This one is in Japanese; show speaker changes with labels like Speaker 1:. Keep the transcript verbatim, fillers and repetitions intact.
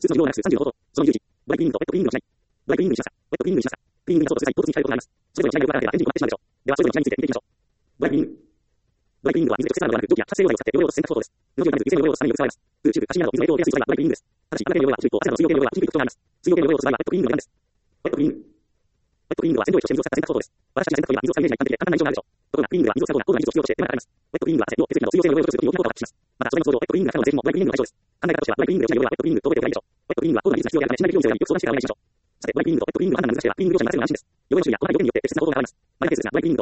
Speaker 1: スーツの利用なくさんじゅうの方法。その有事。ドライブイングとウェットクリーニングをしない。ドライブイングにしました。ウェットクリーニングにしました。クリーニングがそうとする際、唐突に控えることがあります。それぞれの違いがよくわからなければエンジンに行ってしまうでしょう。では、それぞれの違いについて見ていきましょう。ドライブイング。ドライブイングは水で直接なのではなく、蒸気や発生用剤を使って溶溶を選択方法です。動きを止めず、微生の溶溶をさらによく使われます。空中部、カシミなど水の影響を受けやすい素材はドライブイングです。ただし、中での溶溶はじゅういっこ、汗の水溶系の溶溶は低い特徴があります。水溶系の溶溶素材はウェットクリーニングの値段です。ウェットクリーニング。ウェットクリーニングは洗浄液と水を使った選択方法です。私たちが洗濯といえば水を使うイメージが一般的で簡単な印象があるでしょう。ところが、クリーニングは水を使う方が高度な技術を必要として手間がかかります。ウェットクリーニングは汗、尿、血液など水溶系の溶溶を除去するときに大きな効果を発揮します。また、素材の想像、ウェットクリーニングが可能な製品もドライブクリーニングの対象です。考え方としては、ドライブクリーニングで落ちない溶溶はウェットクリーニングと覚えておけばいいでしょう。ウェットクリーニングは高度な技術が必要であるため、信頼できる業者によく相談してからお願いしましょう。さて、ドライブクリーニングとウェットクリーニングの判断が難しければ、クリーニング業者に任せるのが安心です。汚れの処理や細かい汚点によって適切な方法があります。マイナーケースですが、ドライブクリーニングと